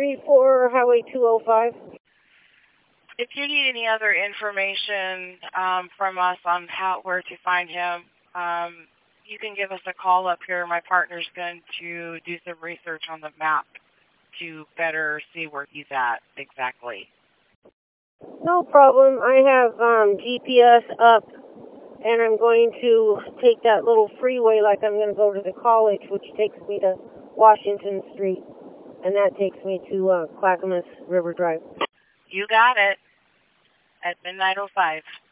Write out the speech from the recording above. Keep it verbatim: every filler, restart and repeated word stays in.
three four Highway two oh five. If you need any other information um, from us on how where to find him, um, you can give us a call up here. My partner's going to do some research on the map to better see where he's at exactly. No problem. I have um, G P S up, and I'm going to take that little freeway like I'm going to go to the college, which takes me to Washington Street, and that takes me to uh, Clackamas River Drive. You got it. At midnight oh five.